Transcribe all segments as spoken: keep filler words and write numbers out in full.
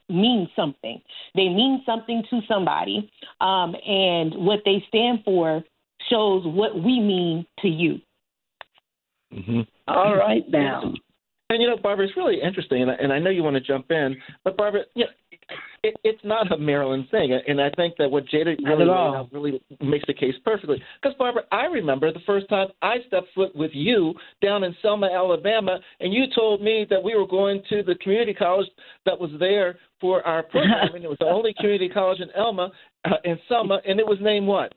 mean something. They mean something to somebody, um, and what they stand for shows what we mean to you. Mm-hmm. All right, now. And, you know, Barbara, it's really interesting, and I, and I know you want to jump in, but, Barbara, you know, it, it's not a Maryland thing, and I think that what Jada really laid out really makes the case perfectly. Because, Barbara, I remember the first time I stepped foot with you down in Selma, Alabama, and you told me that we were going to the community college that was there for our programming. It was the only community college in Elma, uh, in Selma, and it was named what?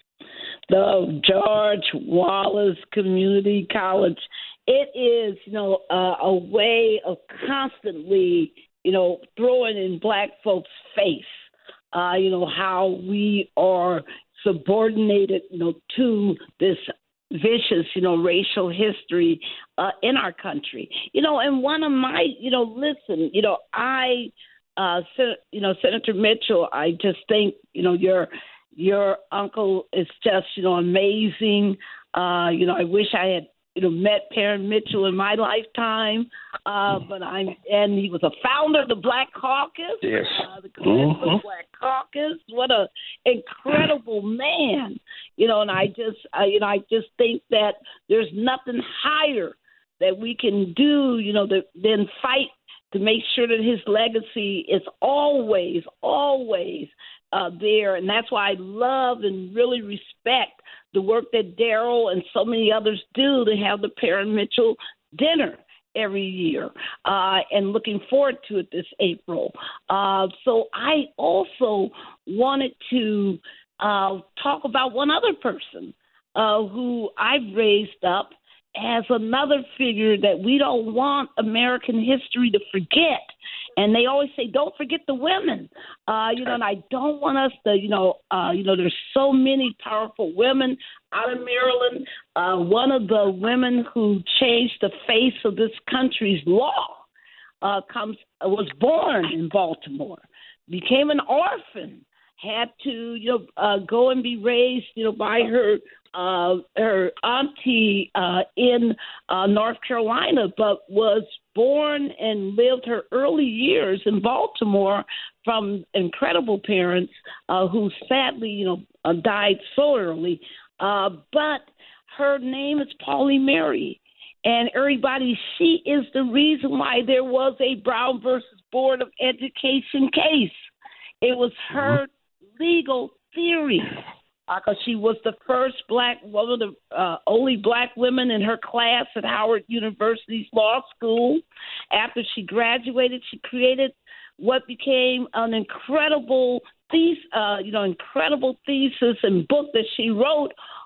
The George Wallace Community College. It is, you know, uh, a way of constantly, you know, throwing in black folks' face, uh, you know, how we are subordinated, you know, to this vicious, you know, racial history uh, in our country. You know, and one of my, you know, listen, you know, I, uh, Sen- you know, Senator Mitchell, I just think, you know, your your uncle is just, you know, amazing. Uh, you know, I wish I had, you know, met Perrin Mitchell in my lifetime, uh, but I'm, and he was a founder of the Black Caucus, yes. uh, the mm-hmm. Black Caucus. What a incredible man, you know. And I just, uh, you know, I just think that there's nothing higher that we can do, you know, that, than fight to make sure that his legacy is always, always uh, there. And that's why I love and really respect the work that Daryl and so many others do to have the Perrin Mitchell dinner every year, uh, and looking forward to it this April. Uh, so I also wanted to uh, talk about one other person uh, who I've raised up as another figure that we don't want American history to forget. And they always say, don't forget the women. Uh, you know, and I don't want us to, you know, uh, you know, there's so many powerful women out of Maryland. Uh, one of the women who changed the face of this country's law uh, comes was born in Baltimore, became an orphan, had to, you know, uh, go and be raised, you know, by her uh, her auntie uh, in uh, North Carolina, but was born and lived her early years in Baltimore from incredible parents uh, who sadly, you know, uh, died so early. Uh, but her name is Pauli Murray. And everybody, she is the reason why there was a Brown versus Board of Education case. It was her legal theory, because uh, she was the first black, one of the uh, only black women in her class at Howard University's law school. After she graduated, she created what became an incredible thesis, uh, you know, incredible thesis and book that she wrote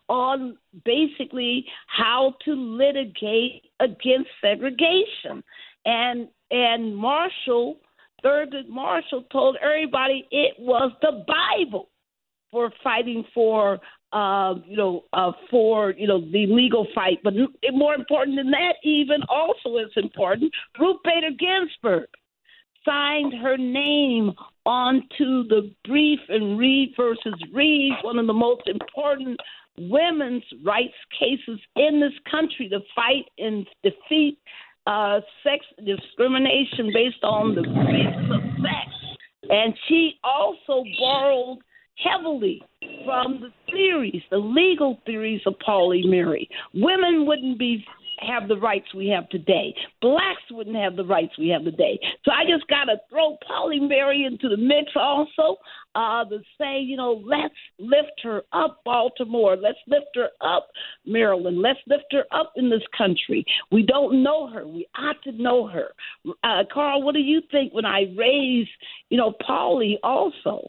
on basically how to litigate against segregation. And and Marshall, Thurgood Marshall, told everybody it was the Bible for fighting for, uh, you know, uh, for, you know, the legal fight. But more important than that, even also as important, Ruth Bader Ginsburg signed her name onto the brief in Reed versus Reed, one of the most important women's rights cases in this country to fight and defeat uh, sex discrimination based on the basis of sex. And she also borrowed heavily from the theories, the legal theories of Pauli Murray. Women wouldn't be have the rights we have today. Blacks wouldn't have the rights we have today. So I just got to throw Pauli Murray into the mix also uh, to say, you know, let's lift her up, Baltimore. Let's lift her up, Maryland. Let's lift her up in this country. We don't know her. We ought to know her. Uh, Carl, what do you think when I raise, you know, Pauli also?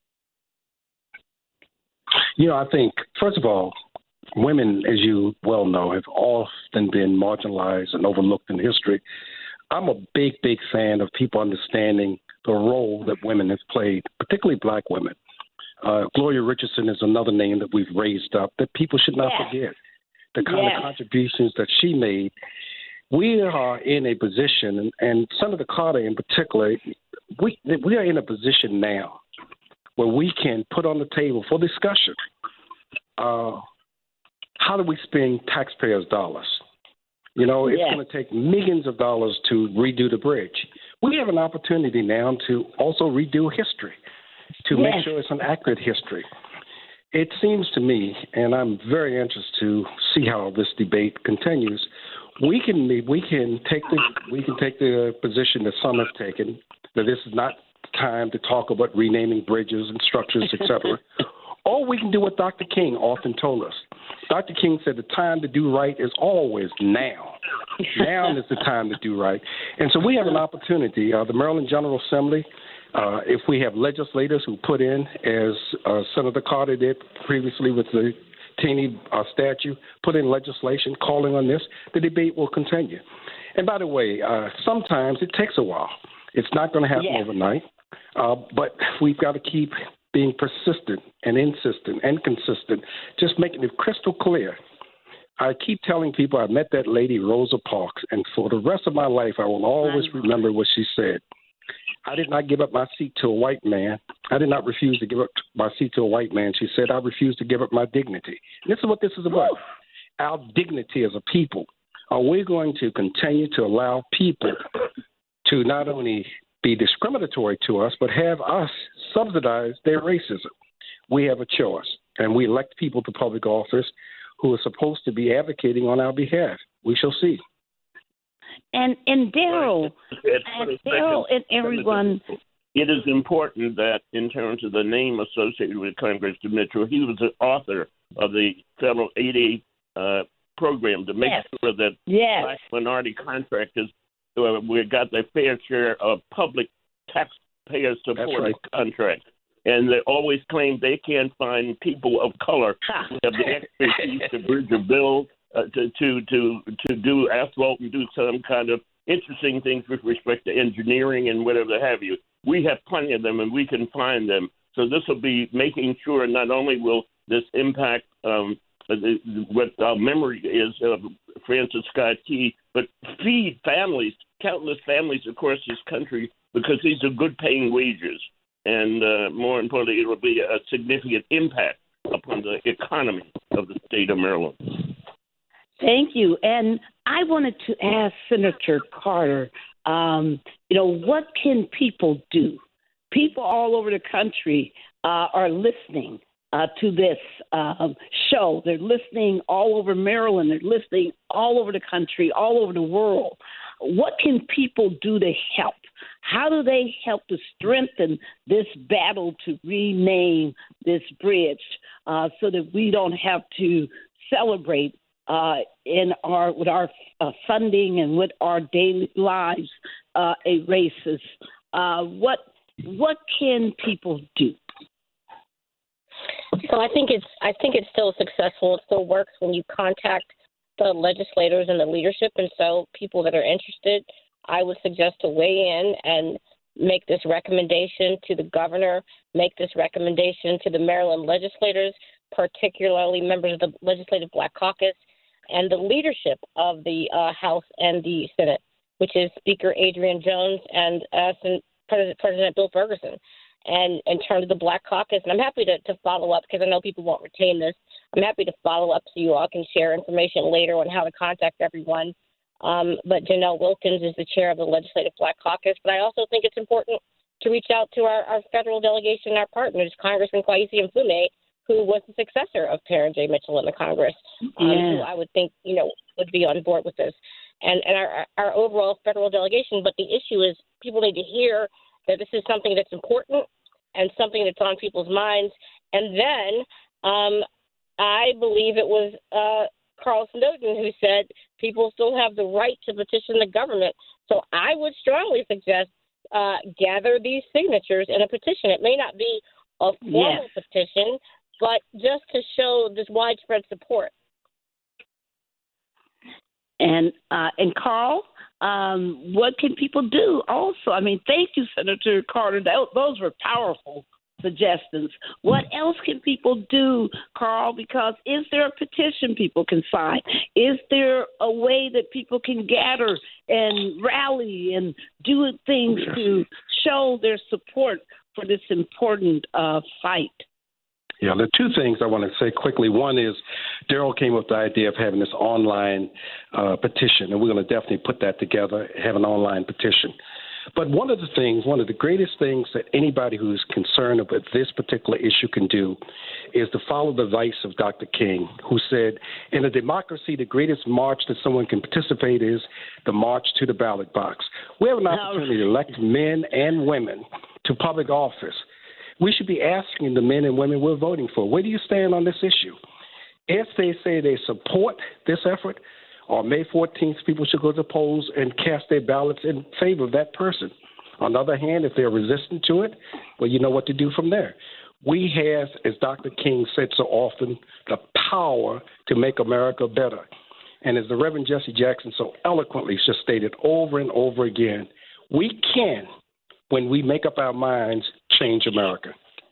You know, I think, first of all, women, as you well know, have often been marginalized and overlooked in history. I'm a big, big fan of people understanding the role that women have played, particularly black women. Uh, Gloria Richardson is another name that we've raised up that people should not yes. forget. The kind yes. of contributions that she made. We are in a position, and, and Senator Carter in particular, we we are in a position now where we can put on the table for discussion uh, how do we spend taxpayers' dollars? You know, it's yes. going to take millions of dollars to redo the bridge. We have an opportunity now to also redo history, to Yes. make sure it's an accurate history. It seems to me, and I'm very interested to see how this debate continues, we can we can take the we can take the position that some have taken, that this is not time to talk about renaming bridges and structures, et cetera. Or we can do what Doctor King often told us. Doctor King said the time to do right is always now. Now is the time to do right. And so we have an opportunity. Uh, the Maryland General Assembly, uh, if we have legislators who put in, as uh, Senator Carter did previously with the Taney uh, statute, put in legislation calling on this, the debate will continue. And by the way, uh, sometimes it takes a while. It's not going to happen Yeah. overnight, uh, but we've got to keep being persistent and insistent and consistent, just making it crystal clear. I keep telling people I met that lady, Rosa Parks, and for the rest of my life, I will always remember what she said. I did not give up my seat to a white man. I did not refuse to give up my seat to a white man. She said, I refuse to give up my dignity. And this is what this is about. Woo. Our dignity as a people. Are we going to continue to allow people to not only be discriminatory to us, but have us subsidize their racism? We have a choice, and we elect people to public office who are supposed to be advocating on our behalf. We shall see. And and Daryl, and Daryl, and everyone. It is important that, in terms of the name associated with Congressman Mitchell, he was the author of the federal eight A uh, program to make Yes. sure that Yes. black minority contractors uh, we got their fair share of public taxpayer support right. contracts. And they always claim they can't find people of color who have the expertise to bridge a bill, uh, to, to to to do asphalt and do some kind of interesting things with respect to engineering and whatever have you. We have plenty of them, and we can find them. So this will be making sure not only will this impact um, the, what our memory is of Francis Scott Key, but feed families, countless families across this country, because these are good-paying wages. And uh, more importantly, it will be a significant impact upon the economy of the state of Maryland. Thank you. And I wanted to ask Senator Carter, um, you know, what can people do? People all over the country uh, are listening uh, to this um, show. They're listening all over Maryland. They're listening all over the country, all over the world. What can people do to help? How do they help to strengthen this battle to rename this bridge uh, so that we don't have to celebrate uh, in our with our uh, funding and with our daily lives uh, a racist? Uh, what what can people do? So I think it's I think it's still successful. It still works when you contact the legislators and the leadership, and so people that are interested, I would suggest to weigh in and make this recommendation to the governor, make this recommendation to the Maryland legislators, particularly members of the Legislative Black Caucus, and the leadership of the uh, House and the Senate, which is Speaker Adrian Jones and uh, President, President Bill Ferguson. And in terms of the Black Caucus, and I'm happy to, to follow up because I know people won't retain this. I'm happy to follow up so you all can share information later on how to contact everyone. Um, but Janelle Wilkins is the chair of the Legislative Black Caucus. But I also think it's important to reach out to our, our federal delegation and our partners, Congressman Kweisi Mfume, who was the successor of Taryn J. Mitchell in the Congress, um, yeah. who I would think, you know, would be on board with this, and, and our, our overall federal delegation. But the issue is people need to hear that this is something that's important and something that's on people's minds. And then um, I believe it was uh, Carl Snowden who said people still have the right to petition the government. So I would strongly suggest uh, gather these signatures in a petition. It may not be a formal yes. petition, but just to show this widespread support. And uh, and Carl, um, what can people do also? I mean, thank you, Senator Carter. That, those were powerful suggestions. What else can people do, Carl? Because is there a petition people can sign? Is there a way that people can gather and rally and do things to show their support for this important uh, fight? Yeah, there are two things I want to say quickly. One is Daryl came up with the idea of having this online uh, petition, and we're going to definitely put that together, have an online petition. But one of the things, one of the greatest things that anybody who's concerned about this particular issue can do is to follow the advice of Doctor King, who said, in a democracy, the greatest march that someone can participate is the march to the ballot box. We have an opportunity to elect men and women to public office. We should be asking the men and women we're voting for, where do you stand on this issue? If they say they support this effort, on May fourteenth, people should go to the polls and cast their ballots in favor of that person. On the other hand, if they're resistant to it, well, you know what to do from there. We have, as Doctor King said so often, the power to make America better. And as the Reverend Jesse Jackson so eloquently just stated over and over again, we can, when we make up our minds, change America.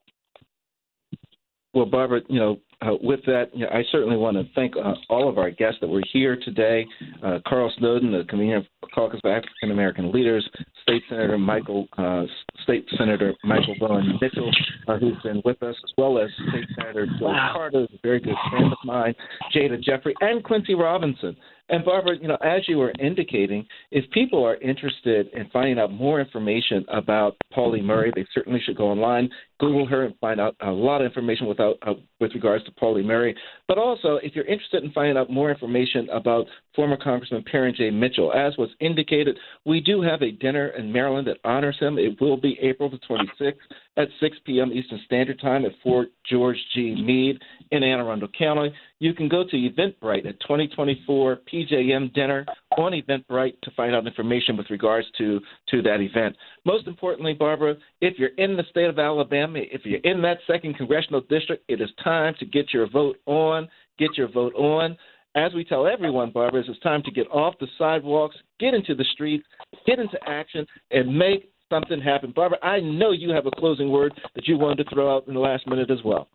Well, Barbara, you know, uh, with that, you know, I certainly want to thank uh, all of our guests that were here today. Uh, Carl Snowden, the convener of Caucus of African American Leaders, State Senator Michael, uh, State Senator Michael Bowen Mitchell, uh, who's been with us, as well as State Senator Joe wow. Carter, a very good friend of mine, Jada Jeffrey, and Quincy Robinson. And Barbara, you know, as you were indicating, if people are interested in finding out more information about Pauli Murray, they certainly should go online, Google her, and find out a lot of information without, uh, with regards to Pauli Murray. But also, if you're interested in finding out more information about former Congressman Perrin J. Mitchell, as was indicated, we do have a dinner in Maryland that honors him. It will be April the twenty-sixth at six p.m. Eastern Standard Time at Fort George G. Meade in Anne Arundel County. You can go to Eventbrite at twenty twenty-four P J M Dinner on Eventbrite to find out information with regards to, to that event. Most importantly, Barbara, if you're in the state of Alabama, if you're in that second congressional district, it is time to get your vote on, get your vote on. As we tell everyone, Barbara, it's time to get off the sidewalks, get into the streets, get into action, and make something happen. Barbara, I know you have a closing word that you wanted to throw out in the last minute as well.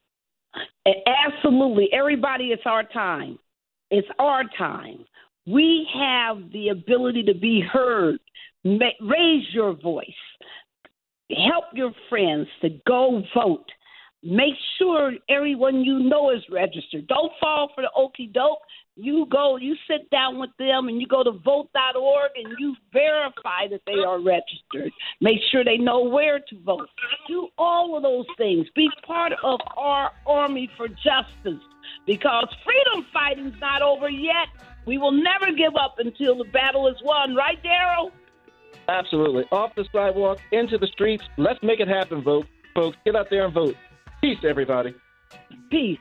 Absolutely. Everybody, it's our time. It's our time. We have the ability to be heard. Raise your voice. Help your friends to go vote. Make sure everyone you know is registered. Don't fall for the okie doke. You go, you sit down with them and you go to vote dot org and you verify that they are registered. Make sure they know where to vote. Do all of those things. Be part of our Army for Justice, because freedom fighting's not over yet. We will never give up until the battle is won. Right, Daryl? Absolutely. Off the sidewalk, into the streets. Let's make it happen, vote, folks. Get out there and vote. Peace, everybody. Peace.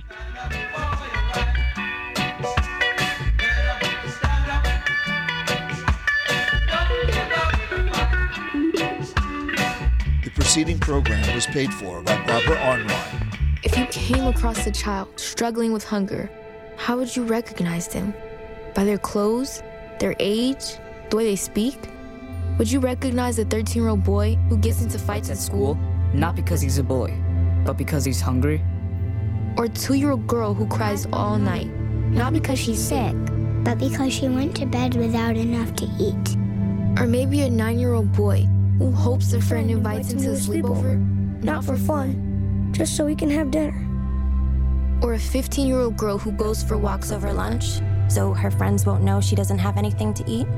The preceding program was paid for by Barbara Arnwine. If you came across a child struggling with hunger, how would you recognize them? By their clothes, their age, the way they speak? Would you recognize a thirteen-year-old boy who gets into fights at school? Not because he's a boy, but because he's hungry? Or a two-year-old girl who cries all night? Not because she's sick, but because she went to bed without enough to eat. Or maybe a nine-year-old boy who hopes a friend invites him to a sleepover? Not for fun, just so he can have dinner. Or a fifteen-year-old girl who goes for walks over lunch, so her friends won't know she doesn't have anything to eat?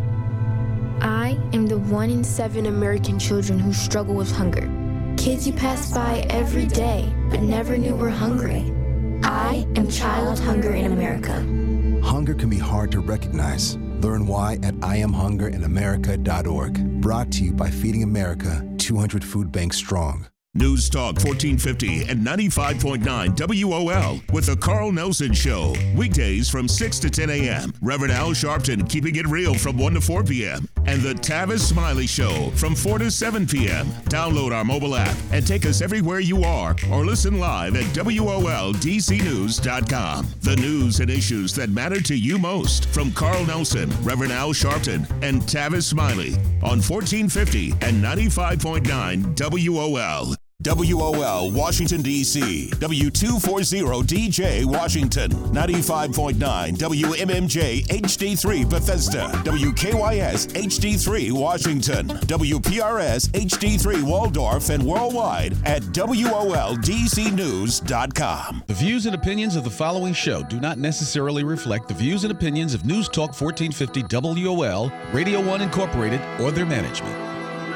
I am the one in seven American children who struggle with hunger. Kids you pass by every day, but never knew were hungry. I am child hunger in America. Hunger can be hard to recognize. Learn why at I am hunger in america dot org. Brought to you by Feeding America, two hundred food banks strong. News Talk fourteen fifty and ninety-five point nine W O L with the Carl Nelson Show. Weekdays from six to ten a.m. Reverend Al Sharpton keeping it real from one to four p.m. And the Tavis Smiley Show from four to seven p.m. Download our mobile app and take us everywhere you are or listen live at W O L D C news dot com. The news and issues that matter to you most from Carl Nelson, Reverend Al Sharpton, and Tavis Smiley on fourteen fifty and ninety-five point nine W O L. W O L Washington, D C W two forty D J Washington, ninety-five point nine W M M J H D three Bethesda, W K Y S H D three Washington, W P R S H D three Waldorf, and worldwide at W O L D C news dot com. The views and opinions of the following show do not necessarily reflect the views and opinions of News Talk fourteen fifty W O L, Radio One Incorporated, or their management.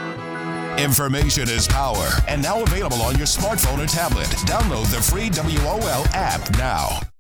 Information is power, and now available on your smartphone or tablet. Download the free W O L app now.